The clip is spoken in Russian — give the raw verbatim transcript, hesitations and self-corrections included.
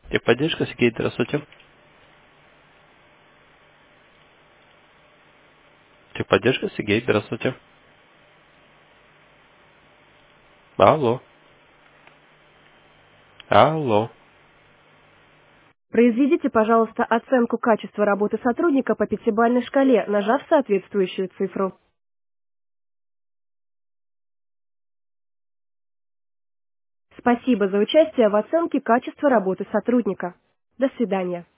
Техподдержка, Сергей, здравствуйте. Техподдержка, Сергей, здравствуйте. Алло, алло. Произведите, пожалуйста, оценку качества работы сотрудника по пятибалльной шкале, нажав соответствующую цифру. Спасибо за участие в оценке качества работы сотрудника. До свидания.